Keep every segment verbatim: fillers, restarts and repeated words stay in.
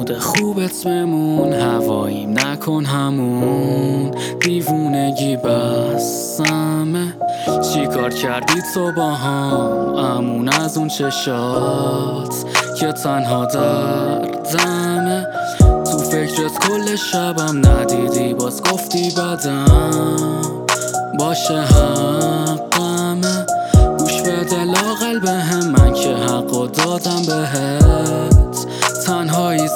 مود خوبت بمون، هواییم نکن همون دیوونگی بسمه. چی کار کردی تو با هم امون از اون چشات که تنها دردمه؟ تو فکرت کل شبم ندیدی باز گفتی بدم باشه حقمه. گوش بده لااقل بهم، من که حقو دادم بهت، تنهایی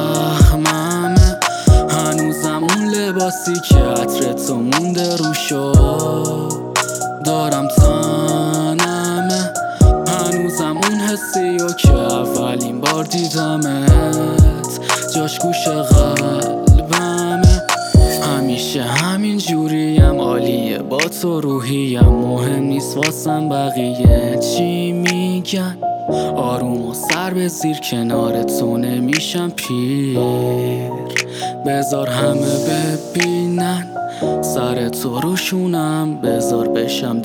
سهممه. هنوزم اون لباسی که عطر تو مونده روشو دارم تنمه. هنوزم اون حسیو که اولین بار دیدمت جاش گوش قلبمه. همیشه همین جوریم، عالیه با تو روحیم، مهم نیست واسم بقیه چی میگن. آروم و سر به زیر کنار تو نمیشم پیر، بذار همه ببینن سر تو روشونم، بذار بشم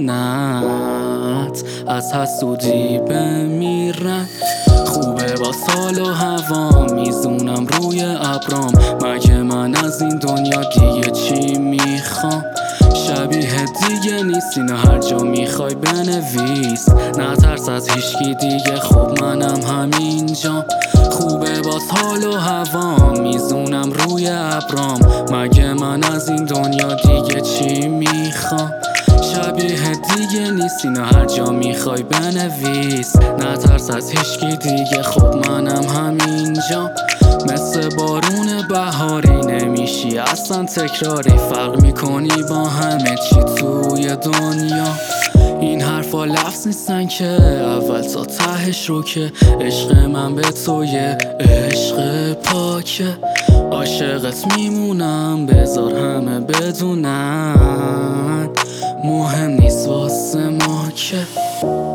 دیوونت از حسودی بمیرن. خوبه با سال و هوا میزونم روی ابرام، مگه من از این دنیا دیگه چی میخوام؟ شبیه دیگه نیستی، نه هر جا میخوای بنویس، نه ترس از هیچکی دیگه، خب منم همینجام. خوبه با حال و هوا میزونم روی ابرام، مگه من از این دنیا دیگه چی میخوام؟ شبیه دیگه نیستی، نه هر جا میخوای بنویس، نه ترس از هیچکی دیگه، خب منم همینجام. مثل بارون بهاری نمیشی اصلا تکراری، فرق میکنی با همه چی توی دنیا. این حرفا لفظ نیستن که اول تا تهش رو که عشق من به توی عشق پاکه. عاشقت میمونم بذار همه بدونن، مهم نیست واسه ما که